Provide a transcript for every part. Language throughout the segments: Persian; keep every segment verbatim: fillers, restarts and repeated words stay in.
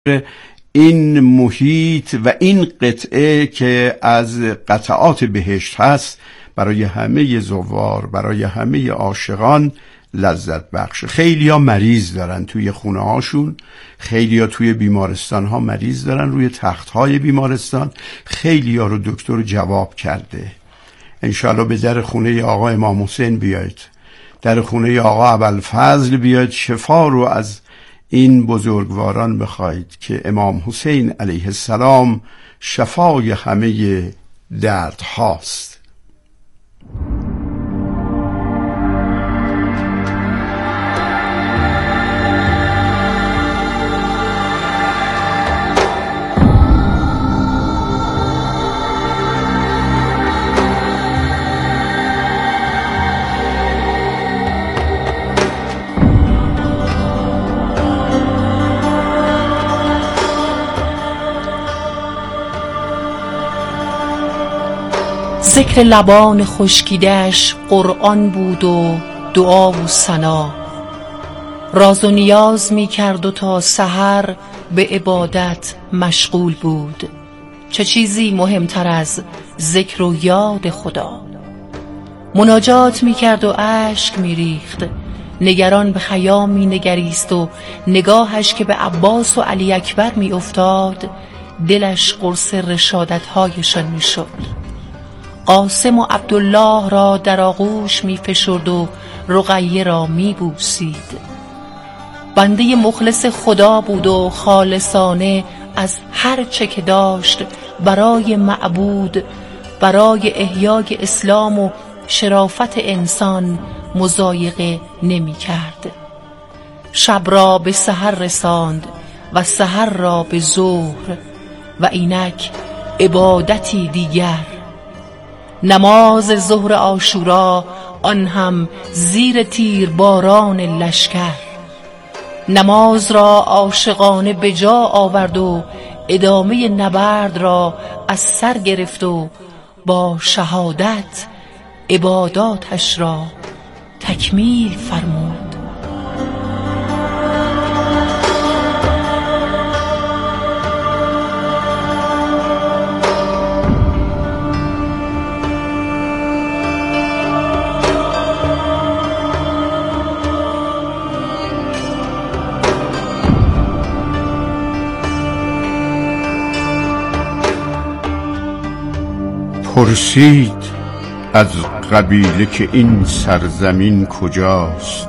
این محیط و این قطعه که از قطعات بهشت هست برای همه زوار، برای همه عاشقان لذت بخش. خیلی ها مریض دارن توی خونه هاشون، خیلی ها توی بیمارستان ها مریض دارن، روی تخت های بیمارستان. خیلی ها رو دکتر جواب کرده. انشاءالله به در خونه آقا امام حسین بیایید، در خونه آقا ابوالفضل بیایید، شفا رو از این بزرگواران بخواید که امام حسین علیه السلام شفای همه درد هاست. ذکر لبان خشکیده‌اش قرآن بود و دعا و ثنا، راز و نیاز می کرد و تا سحر به عبادت مشغول بود. چه چیزی مهمتر از ذکر و یاد خدا؟ مناجات می کرد و اشک می ریخت، نگران به خیام می نگریست و نگاهش که به عباس و علی اکبر می افتاد دلش قرص رشادت‌هایشان می شد. قاسم و عبدالله را در آغوش می فشرد و رقیه را می بوسید. بنده مخلص خدا بود و خالصانه از هر چه که داشت برای معبود، برای احیای اسلام و شرافت انسان مضایقه نمی کرد. شب را به سحر رساند و سحر را به ظهر و اینک عبادتی دیگر. نماز ظهر عاشورا، آن هم زیر تیر باران لشکر. نماز را عاشقانه به جا آورد و ادامه نبرد را از سر گرفت و با شهادت عباداتش را تکمیل فرمود. پرسید از قبیله که این سرزمین کجاست؟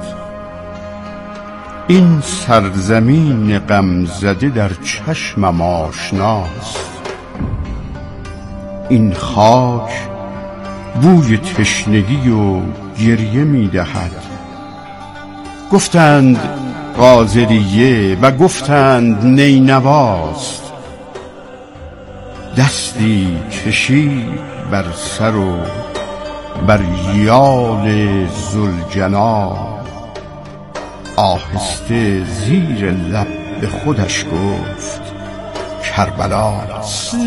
این سرزمین غمزده در چشمم آشناست. این خاک بوی تشنگی و گریه می دهد. گفتند قاضریه و گفتند نینواست. دستی کشید بر سر و بر یال ذوالجنا، آهسته زیر لب به خودش گفت کربلاست.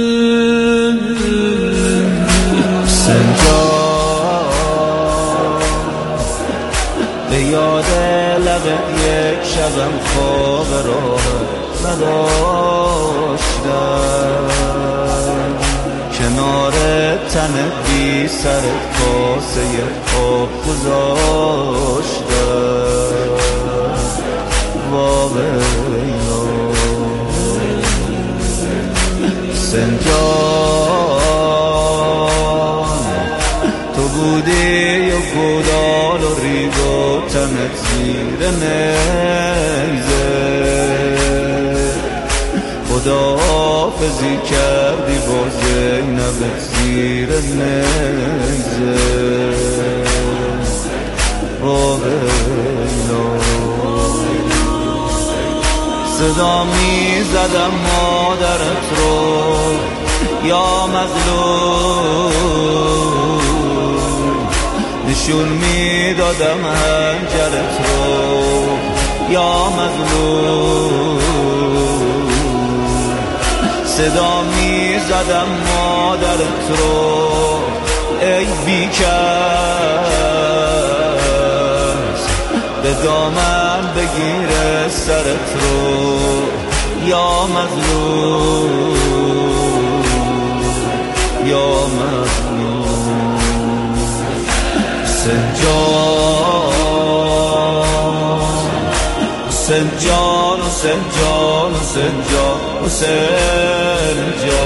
سنجا به یاد لب یک شبم خواب راه نداشتم، کنار تن بی سر کاسه خواب گذاشتم. واقعا سنجان تو بودی و گودال و ریگ و تنت زیر نیزه، خداحافظی کردی با زینبت زیر نیزه. واقعا صدا می زدم مادرت رو یا مظلوم، نشون می دادم هنجرت رو یا مظلوم. صدا می زدم مادرت رو ای بیکس، به دامن بگیره سرت رو یا مظلوم یا مظلوم حسین جان حسین جان حسین جان حسین جان حسین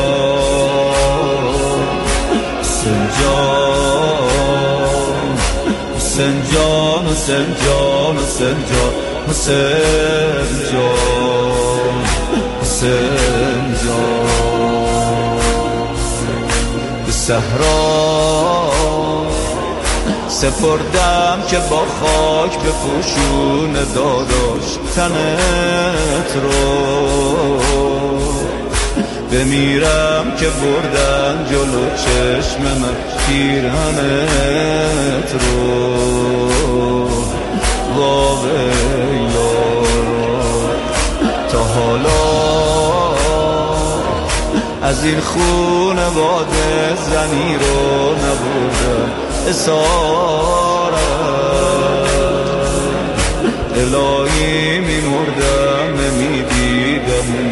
جان حسین جان حسین جان حسین جان حسین جان حسین جان حسین جان به صحرا سپردم که با خاک به پوشون داداش تنت رو بمیرم که بردن جلو چشم من پیرهنت رو واویلا تا حالا از این خونواده زنی رو نبردم اسارت الهی میمردم نمیدیدم اون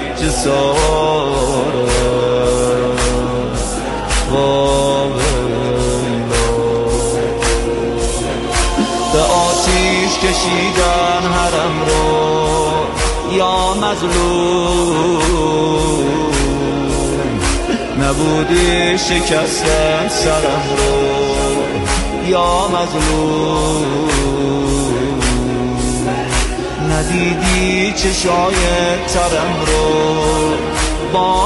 جسارت واویلا به آتیش کشیدن حرم رو یا مظلوم نبودی شکستن سرم رو یا مظلوم ندیدی چشای ترم رو با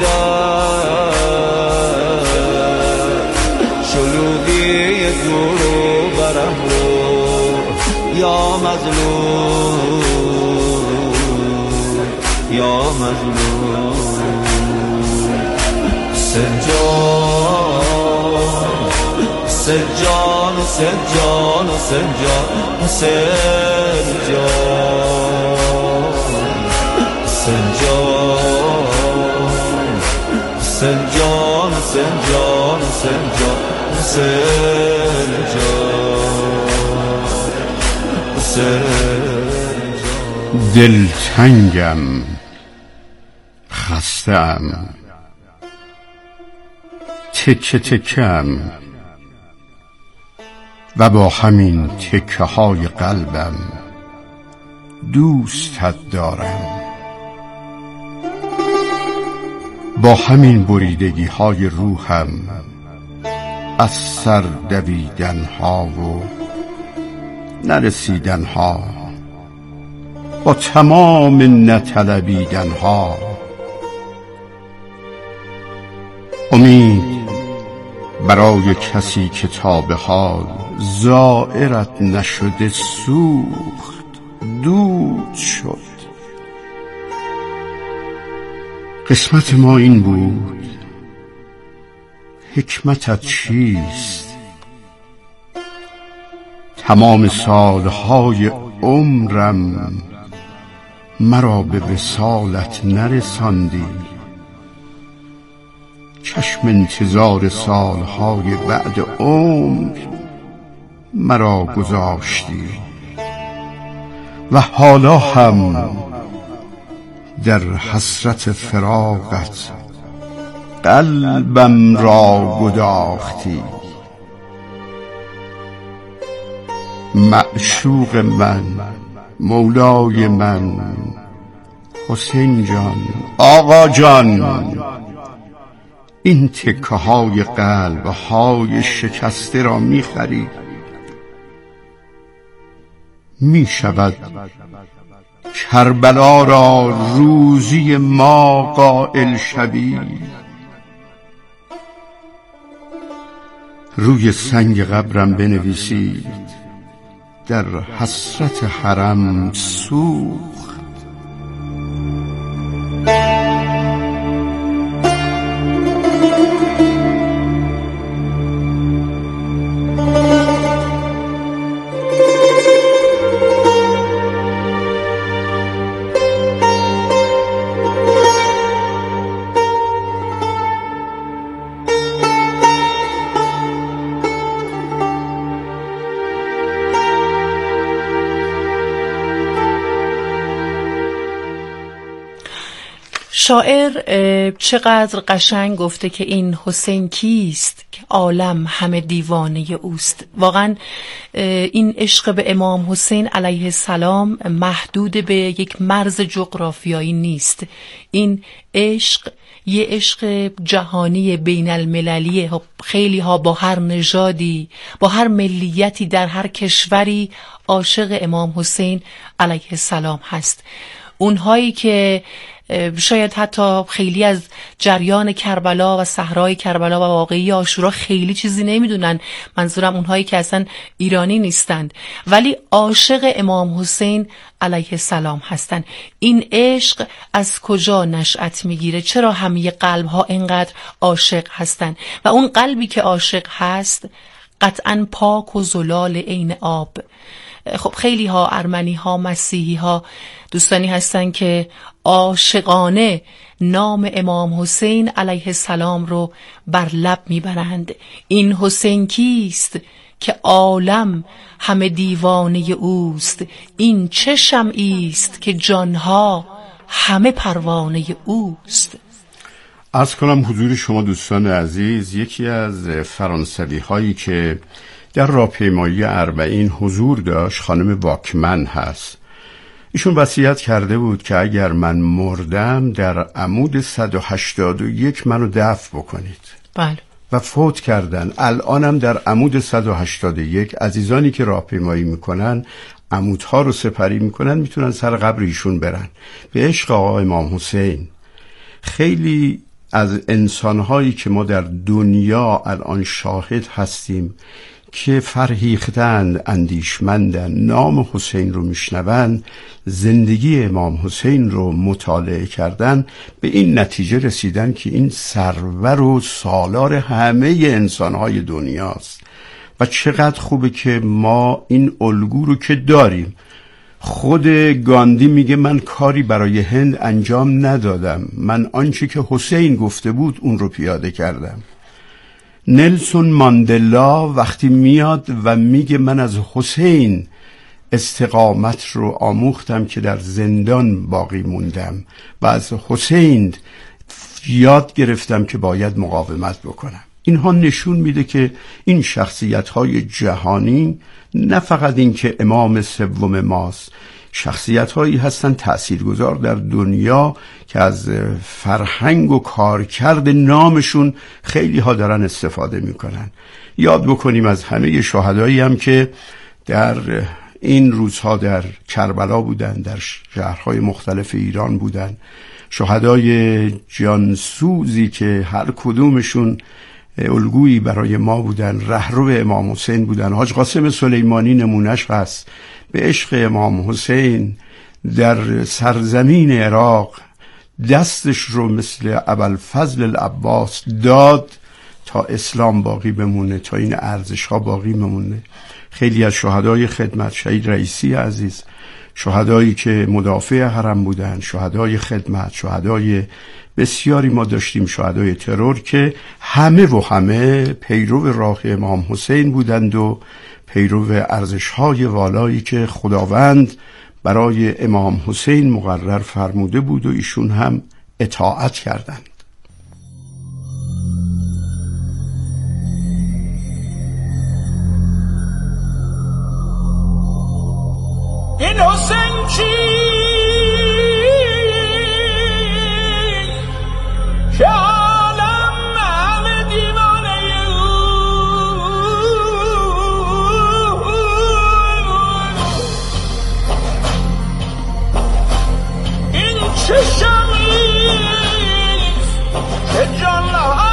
غیرت شلوغی دور و برم رو یا مظلوم یا مظلوم حسین جان حسین جان حسین جان حسین جان حسین جان حسین جان حسین جان حسین جان حسین جان حسین جان دلتنگم خسته‌ام تکه تکم و با همین تکه های قلبم دوستت دارم با همین بریدگی های روحم از سر دویدن ها و نرسیدن ها با تمام نطلبیدن ها امید برای کسی که تا به حال زائرت نشده سوخت دود شد قسمت ما این بود حکمتت چیست تمام سالهای عمرم مرا به وصالت نرساندی چشم انتظار سالهای بعد عمر مرا گذاشتی و حالا هم در حسرت فراقت قلبم را گداختی معشوق من مولای من حسین جان آقا جان این تکه های قلب های شکسته را می خری می شود کربلا را روزی ما قائل شوی روی سنگ قبرم بنویسید در حسرت حرم سوخت شاعر چقدر قشنگ گفته که این حسین کیست که عالم همه دیوانه اوست. واقعا این عشق به امام حسین علیه السلام محدود به یک مرز جغرافیایی نیست. این عشق یه عشق جهانی بین المللی، خیلی ها با هر نژادی، با هر ملیتی، در هر کشوری عاشق امام حسین علیه السلام هست. اونهایی که شاید حتی خیلی از جریان کربلا و صحرای کربلا و واقعی عاشورا خیلی چیزی نمیدونن، منظورم اونهایی که اصلا ایرانی نیستند ولی عاشق امام حسین علیه السلام هستن. این عشق از کجا نشأت میگیره؟ چرا همه قلب ها اینقدر عاشق هستن؟ و اون قلبی که عاشق هست قطعا پاک و زلال عین آب. خب خیلی ها ارمنی ها مسیحی ها دوستانی هستن که عاشقانه نام امام حسین علیه السلام رو بر لب میبرند. این حسین کیست که عالم همه دیوانه اوست؟ این چه شمعی است که جانها همه پروانه اوست؟ عرض کنم حضور شما دوستان عزیز، یکی از فرانسوی هایی که در راهپیمایی اربعین حضور داشت خانم واکمن هست. ایشون وصیت کرده بود که اگر من مردم در عمود صد و هشتاد و یک منو دفن بکنید. بله. و فوت کردن. الانم در عمود صد و هشتاد و یک عزیزانی که راهپیمایی میکنن عمودها رو سپری میکنن میتونن سر قبر ایشون برن به عشق آقا امام حسین. خیلی از انسانهایی که ما در دنیا الان شاهد هستیم که فرهیختند، اندیشمندن، نام حسین رو میشنون، زندگی امام حسین رو مطالعه کردن، به این نتیجه رسیدن که این سرور و سالار همه انسانهای دنیاست. و چقدر خوبه که ما این الگو رو که داریم. خود گاندی میگه من کاری برای هند انجام ندادم، من آنچه که حسین گفته بود اون رو پیاده کردم. نلسون ماندلا وقتی میاد و میگه من از حسین استقامت رو آموختم که در زندان باقی موندم و از حسین یاد گرفتم که باید مقاومت بکنم. اینها نشون میده که این شخصیت‌های جهانی نه فقط این که امام سوم ماست، شخصیت‌هایی هستن تأثیرگذار در دنیا که از فرهنگ و کارکرد نامشون خیلی ها دارن استفاده میکنن. یاد بکنیم از همه شهدایی هم که در این روزها در کربلا بودن، در شهرهای مختلف ایران بودن، شهدای جانسوزی که هر کدومشون الگویی برای ما بودن، رهرو امام حسین بودن. حاج قاسم سلیمانی نمونش هست، به عشق امام حسین در سرزمین عراق دستش رو مثل ابوالفضل العباس داد تا اسلام باقی بمونه، تا این ارزش ها باقی بمونه. خیلی از شهدای خدمت، شهید رئیسی عزیز، شهدایی که مدافع حرم بودن، شهدای خدمت، شهدای بسیاری ما داشتیم، شهدای ترور که همه و همه پیرو راه امام حسین بودند و پیرو ارزش‌های والایی که خداوند برای امام حسین مقرر فرموده بود و ایشون هم اطاعت کردند. این حسین چی که عالم همه دیوانه این چه شمیست که جان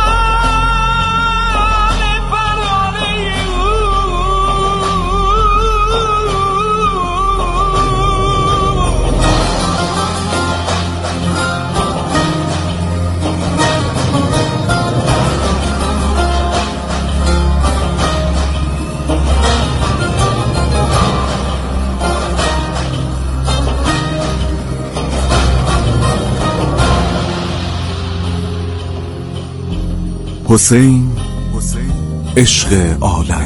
حسین عشق عالم.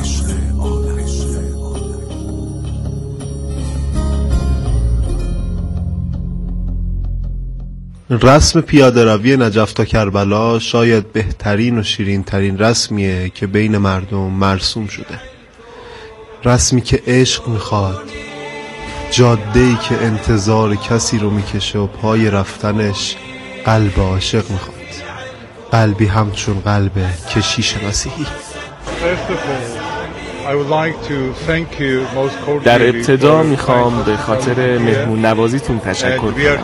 رسم پیاده روی نجف تا کربلا شاید بهترین و شیرین ترین رسمیه که بین مردم مرسوم شده. رسمی که عشق میخواد، جاده‌ای که انتظار کسی رو میکشه و پای رفتنش قلب عاشق میخواد، قلبی همچون قلب کشیش مسیحی. در ابتدا میخوام به خاطر مهمون نوازیتون تشکر کنم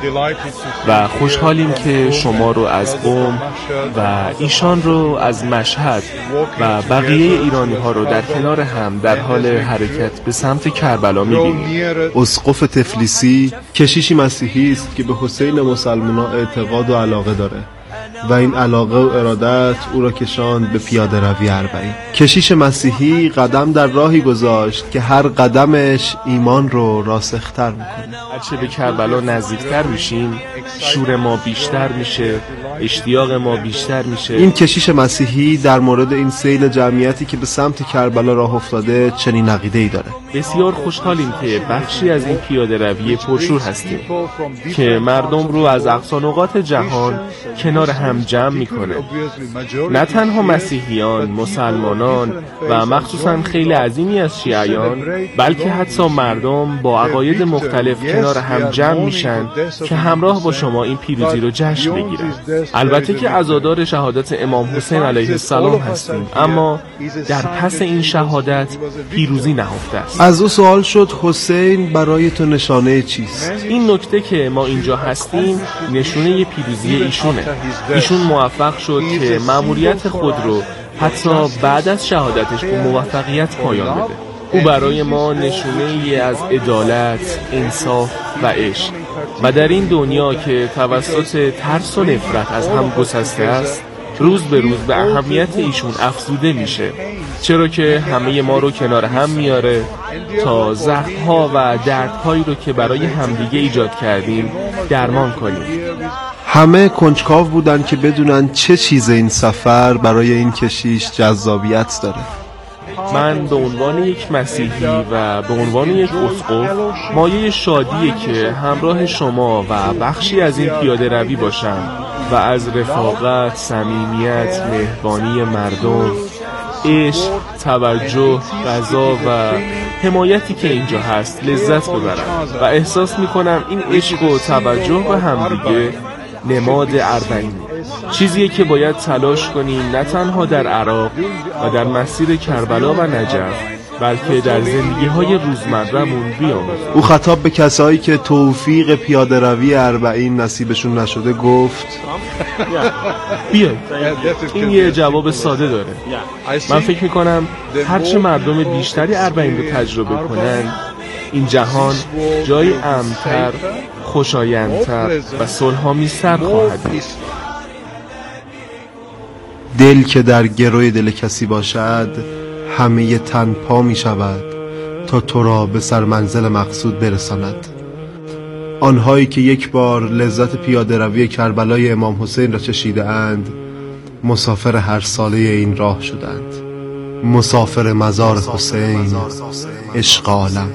و خوشحالیم که شما رو از قم و ایشان رو از مشهد و بقیه ایرانی ها رو در کنار هم در حال حرکت به سمت کربلا میبینیم. اسقف تفلیسی کشیشی مسیحی است که به حسین مسلمان‌ها اعتقاد و علاقه داره و این علاقه و ارادت او را کشاند به پیاده روی اربعین. کشیش مسیحی قدم در راهی گذاشت که هر قدمش ایمان رو راسختر میکنه. هرچه به کربلا نزدیکتر میشیم شور ما بیشتر میشه، اشتیاق ما بیشتر میشه. این کشیش مسیحی در مورد این سیل جمعیتی که به سمت کربلا راه افتاده چنین عقیده‌ای داره. بسیار خوشحالیم که بخشی از این پیاده روی پرشور هستیم که مردم رو از اقصا نقاط جهان کنار هم جمع میکنه. نه تنها مسیحیان، مسلمانان و مخصوصا خیلی عظیمی از شیعیان، بلکه حتی مردم با عقاید مختلف کنار هم جمع میشن که همراه با شما این پیروزی رو جشن بگیرن. البته که عزادار شهادت امام حسین علیه السلام هستیم، اما در پس این شهادت پیروزی نهفته است. از او سوال شد حسین برای تو نشانه چیست؟ این نکته که ما اینجا هستیم نشونه پیروزی ایشونه. ایشون موفق شد که مأموریت خود رو حتی بعد از شهادتش به موفقیت پایان بده. او برای ما نشونه ای از عدالت، انصاف و عشق و در این دنیا که توسط ترس و نفرت از هم گسسته است روز به روز به اهمیت ایشون افزوده میشه، چرا که همه ما رو کنار هم میاره تا زخم‌ها و دردهایی رو که برای همدیگه ایجاد کردیم درمان کنیم. همه کنجکاو بودن که بدونن چه چیز این سفر برای این کشیش جذابیت داره. من به عنوان یک مسیحی و به عنوان یک اسقف مایه شادیه که همراه شما و بخشی از این پیاده روی باشم و از رفاقت، صمیمیت، مهربانی مردم، عشق، توجه، غذا و حمایتی که اینجا هست لذت ببرم و احساس میکنم این عشق و توجه به همدیگه نماد اربعینه، چیزیه که باید تلاش کنیم نه تنها در عراق و در مسیر کربلا و نجف بلکه در زندگی های روزمره‌مون بیاموزیم. او خطاب به کسایی که توفیق پیاده روی اربعین نصیبشون نشده گفت بیاید. این یه جواب ساده داره. من فکر میکنم هرچه مردم بیشتری اربعین رو تجربه کنن این جهان جای امن‌تر، خوشایندتر و صلح‌آمیزتر خواهد بود. دل که در گروی دل کسی باشد همه تن پا می شود تا تو را به سر منزل مقصود برساند. آنهایی که یک بار لذت پیاده روی کربلای امام حسین را چشیده اند مسافر هر ساله این راه شدند. مسافر مزار حسین، عشق عالم.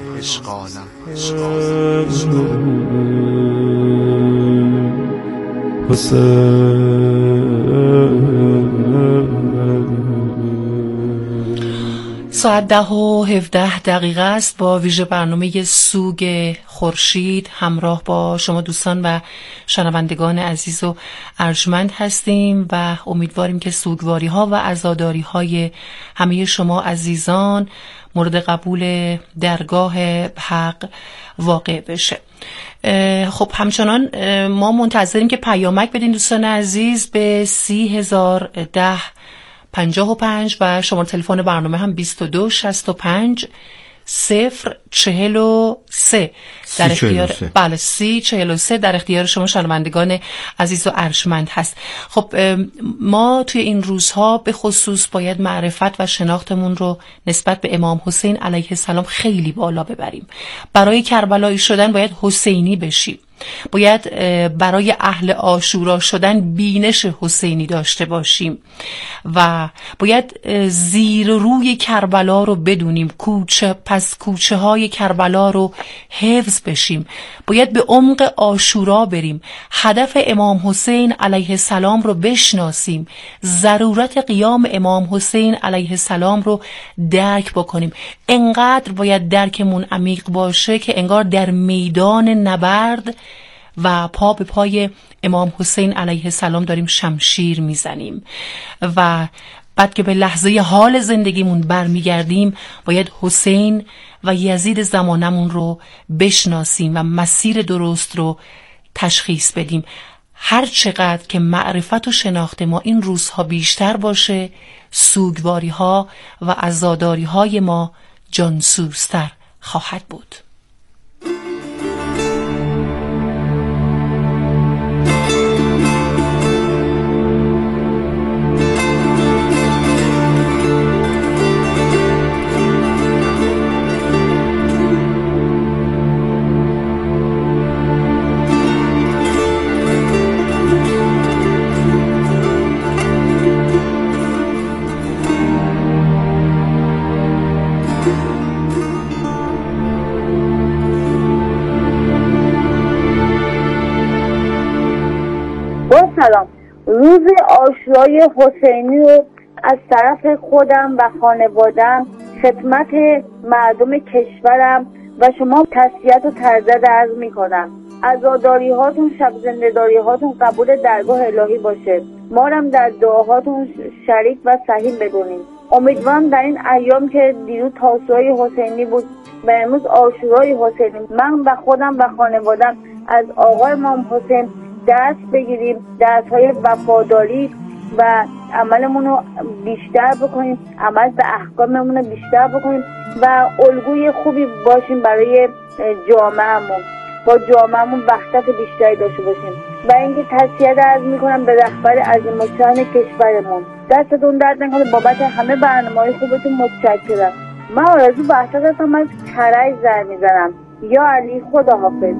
ساعت ده و هفده دقیقه است. با ویژه برنامه سوگ خورشید همراه با شما دوستان و شنوندگان عزیز و ارجمند هستیم و امیدواریم که سوگواری ها و عزاداری های همه شما عزیزان مورد قبول درگاه حق واقع بشه. خب همچنان ما منتظریم که پیامک بدین دوستان عزیز به سی هزار ده پنجاه و پنج و شماره تلفن برنامه هم بیست و دو شصت و پنج صفر چهل و سه در اختیار بله سی چهل و سه در اختیار شما شنوندگان عزیز و ارجمند هست. خب ما توی این روزها به خصوص باید معرفت و شناختمون رو نسبت به امام حسین علیه السلام خیلی بالا ببریم. برای کربلایی شدن باید حسینی بشیم. باید برای اهل عاشورا شدن بینش حسینی داشته باشیم و باید زیر روی کربلا رو بدونیم، کوچه پس کوچه های کربلا رو حفظ بشیم. باید به عمق عاشورا بریم، هدف امام حسین علیه السلام رو بشناسیم، ضرورت قیام امام حسین علیه السلام رو درک بکنیم. انقدر باید درکمون عمیق باشه که انگار در میدان نبرد و پا به پای امام حسین علیه السلام داریم شمشیر میزنیم و بعد که به لحظه حال زندگیمون برمیگردیم باید حسین و یزید زمانمون رو بشناسیم و مسیر درست رو تشخیص بدیم. هر چقدر که معرفت و شناخت ما این روزها بیشتر باشه، سوگواری ها و عزاداری های ما جانسوزتر خواهد بود. سلام. روز عاشورای حسینی رو از طرف خودم و خانوادم خدمت مردم کشورم و شما تسلیت و تعزیت عرض می کنم. عزاداری هاتون، شب زنده‌داری هاتون قبول درگاه الهی باشه. ما هم در دعاهاتون شریک و سهیم بدونیم. امیدوارم در این ایام که دیروز تاسوعای حسینی بود و امروز عاشورای حسینی، من و خودم و خانوادم از آقا امام حسین درس بگیریم، درس های وفاداری و عملمون رو بیشتر بکنیم، عمل به احکاممون رو بیشتر بکنیم و الگوی خوبی باشیم برای جامعهمون، با جامعهمون وحدت بیشتری داشته باشیم. و اینکه تسلیت عرض میکنم به رهبر عظیم الشأن کشورمون، دستتون درد نکنه، بابت همه برنامه‌های خوبتون متشکرم. من آرزو وحدت هستم، از کرج زنگ میزنم. یا علی، خداحافظ.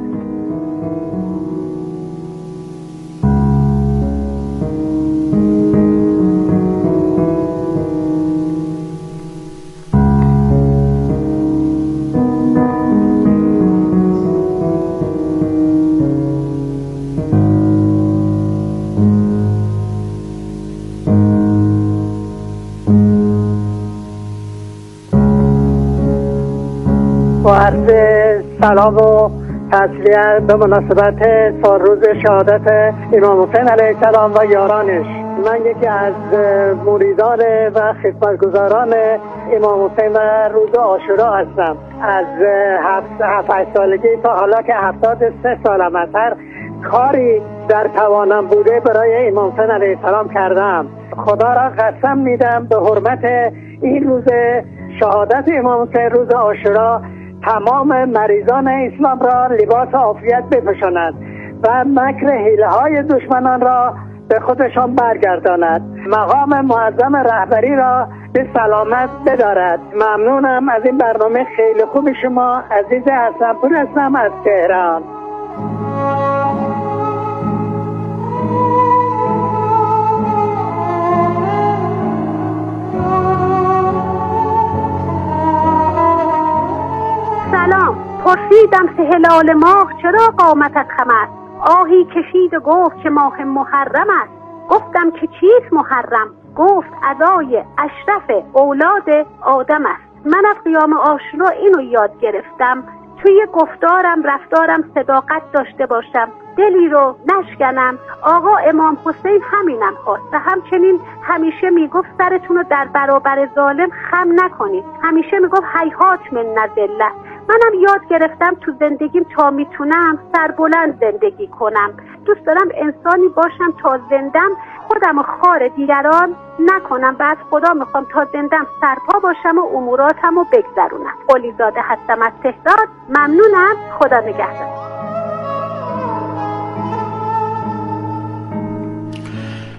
با عرض سلام و تسلیت به مناسبت سالروز شهادت امام حسین علیه السلام و یارانش، من یکی از مریدان و خدمتگزاران امام حسین و روز عاشورا هستم. از هفت هفت سالگی تا حالا که هفتاد سه سالم است، هر کاری در توانم بوده برای امام حسین علیه السلام کردم. خدا را قسم میدم به حرمت این روز شهادت امام حسین، روز عاشورا، تمام مریضان اسلام را لباس عافیت بپوشاند و مکر حیله های دشمنان را به خودشان برگرداند، مقام معظم رهبری را به سلامت بدارد. ممنونم از این برنامه خیلی خوب شما. عزیز حسن‌پور هستم از تهران. سلام. پرسیدم سه هلال ماه چرا قامتت خم است؟ آهی کشید و گفت که ماه محرم است. گفتم که چیست محرم؟ گفت ادای اشرف اولاد آدم است. من از قیام عاشورا اینو یاد گرفتم، توی گفتارم رفتارم صداقت داشته باشم، دلی رو نشکنم. آقا امام حسین همینم خواست و همچنین همیشه میگفت سرتون رو در برابر ظالم خم نکنید. همیشه میگفت هیهات من ذله. منم یاد گرفتم تو زندگیم تا میتونم سربلند زندگی کنم. دوست دارم انسانی باشم تا زندم خودم خار دیگران نکنم و از خدا میخوام تا زندم سرپا باشم و اموراتم رو بگذرونم. قلیزاده هستم از تهران. ممنونم. خدا نگهدار.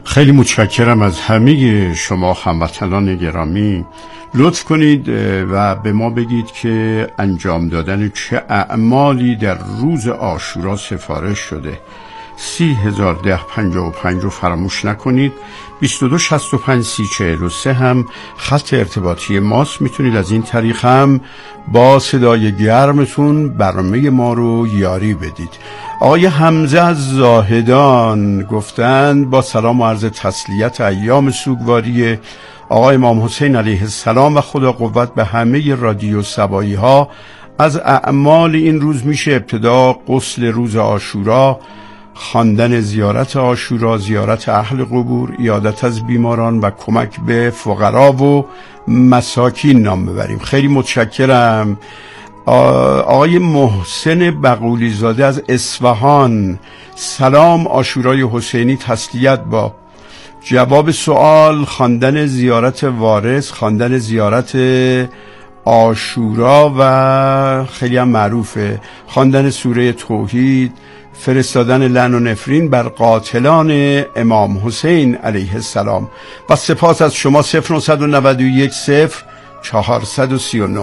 خیلی متشکرم از همه شما هموطنان گرامی. لطف کنید و به ما بگید که انجام دادن چه اعمالی در روز عاشورا سفارش شده. سی هزار ده پنجاه و پنج رو فراموش نکنید. بیست و دو شصت و پنج سی چهل و سه هم خط ارتباطی ماست. میتونید از این طریق هم با صدای گرمتون برنامه ما رو یاری بدید. آقای حمزه از زاهدان گفتند با سلام و عرض تسلیت ایام سوگواری آقای امام حسین علیه السلام و خدا قوت به همه رادیو سبایی ها. از اعمال این روز میشه ابتدا غسل روز عاشورا، خواندن زیارت عاشورا، زیارت اهل قبور، عیادت از بیماران و کمک به فقرا و مساکین نام ببریم. خیلی متشکرم. آقای محسن بقولی زاده از اصفهان، سلام، عاشورای حسینی تسلیت با. جواب سوال: خواندن زیارت وارث، خواندن زیارت عاشورا و خیلی هم معروفه خواندن سوره توحید، فرستادن لعن و نفرین بر قاتلان امام حسین علیه السلام. و سپاس از شما. صفر نهصد و نود و یک صفر چهارصد و سی و نه.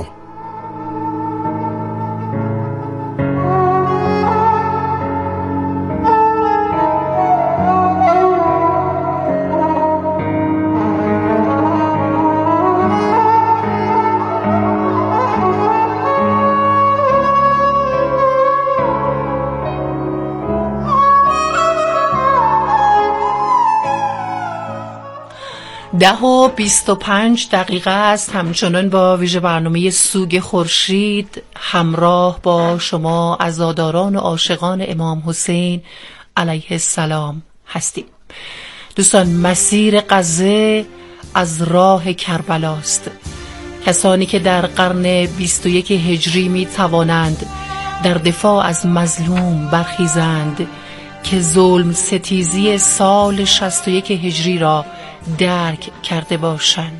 ده و بیست و پنج دقیقه است. همچنان با ویژه برنامه سوگ خورشید همراه با شما عزاداران و عاشقان امام حسین علیه السلام هستیم. دوستان، مسیر غزه از راه کربلاست. کسانی که در قرن بیست و یک هجری می توانند در دفاع از مظلوم برخیزند که ظلم ستیزی سال شصت و یک هجری را درک کرده باشند.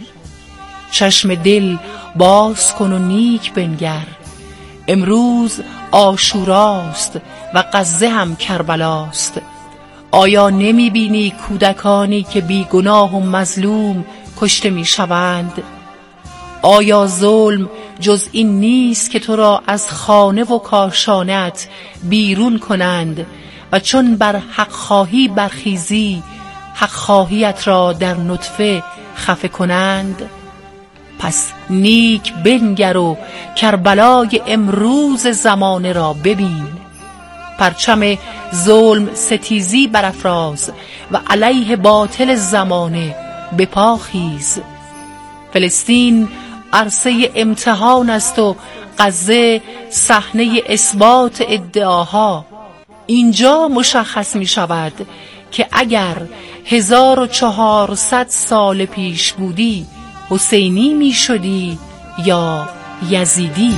چشم دل باز کن و نیک بنگر، امروز عاشوراست و غزه هم کربلاست. آیا نمی بینی کودکانی که بی گناه و مظلوم کشته می شوند؟ آیا ظلم جز این نیست که تو را از خانه و کاشانت بیرون کنند و چون بر حق خواهی برخیزی حق خواهیت را در نطفه خفه کنند؟ پس نیک بنگر و کربلای امروز زمانه را ببین. پرچم ظلم ستیزی برافراز و علیه باطل زمانه بپا خیز. فلسطین عرصه امتحان است و غزه صحنه اثبات ادعاها. اینجا مشخص می شود که اگر هزار و چهارصد سال پیش بودی حسینی می شدی یا یزیدی.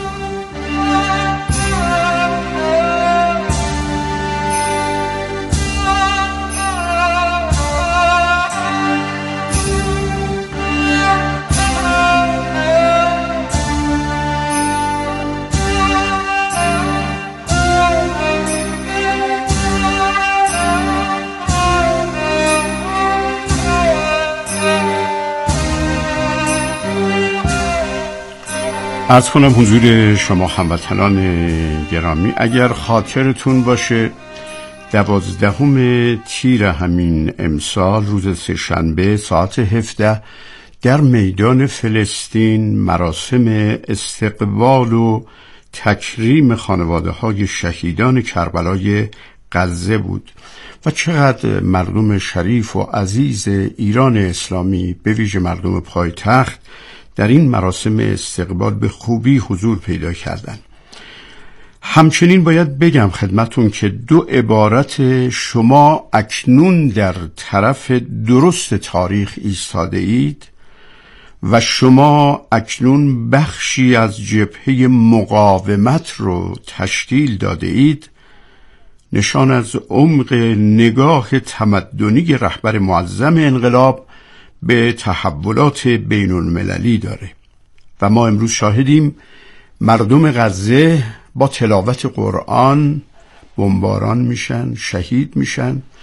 عرض کنم حضور شما هموطنان گرامی، اگر خاطرتون باشه دوازدهم تیر همین امسال روز سه‌شنبه ساعت هفده در میدان فلسطین مراسم استقبال و تکریم خانواده های شهیدان کربلای غزه بود و چقدر مردم شریف و عزیز ایران اسلامی به ویژه مردم پایتخت در این مراسم استقبال به خوبی حضور پیدا کردند. همچنین باید بگم خدمتون که دو عبارت شما اکنون در طرف درست تاریخ ایستاده اید و شما اکنون بخشی از جبهه مقاومت رو تشکیل داده اید، نشان از عمق نگاه تمدنی رهبر معظم انقلاب به تحولات بین المللی داره و ما امروز شاهدیم مردم غزه با تلاوت قرآن بمباران میشن، شهید میشن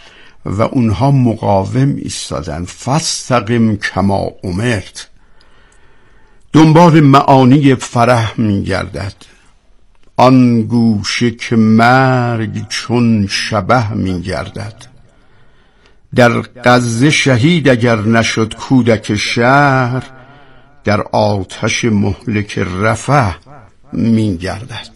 و اونها مقاوم ایستادن. فاستقم کما امرت. دنبال معانی فرح می گردد، آن گوشه که مرگ چون شبح می گردد. در غزه شهید اگر نشد کودک شهر، در آتش مهلک رفح می گردد.